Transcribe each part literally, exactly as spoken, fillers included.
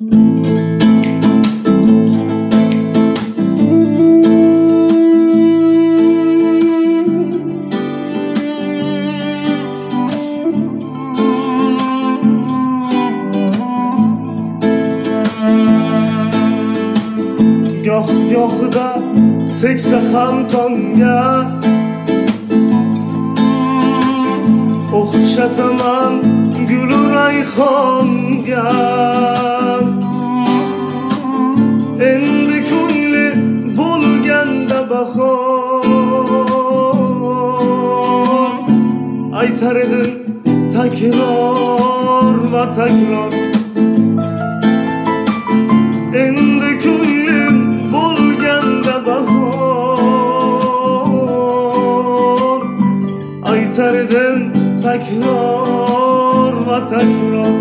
Goh gohida tegsa ham tonga o'xshataman gulu rayhonga. Endi ko'ngli bo'lganda bahor aytar edim takror va takror. Endi ko'nglim bo'lganda bahor aytar edim takror va takror.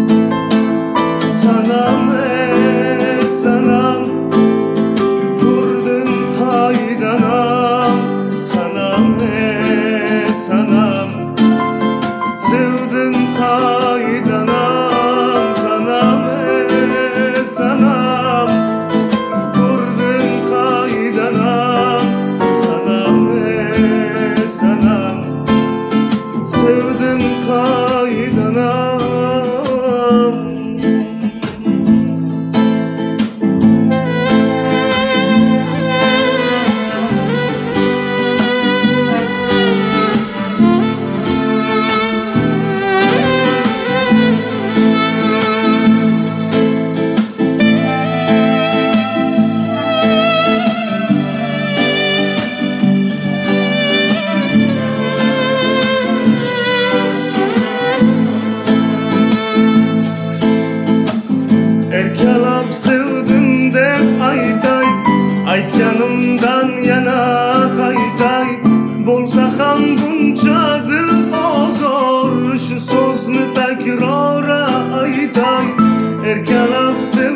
Sanam ey sanam ko'rdim qaydanam. Sanam ey sanam sevdim qaydanam. Sanam ey sanam ko'rdim qaydanam. Sanam ey sanam sevdim qaydanam. Erkalab sevdim deb aytay, aytganimdan yana qaytay. Bo'lsa ham buncha dil ozor, shu so'zni takrora aytay. Erkalab sevdim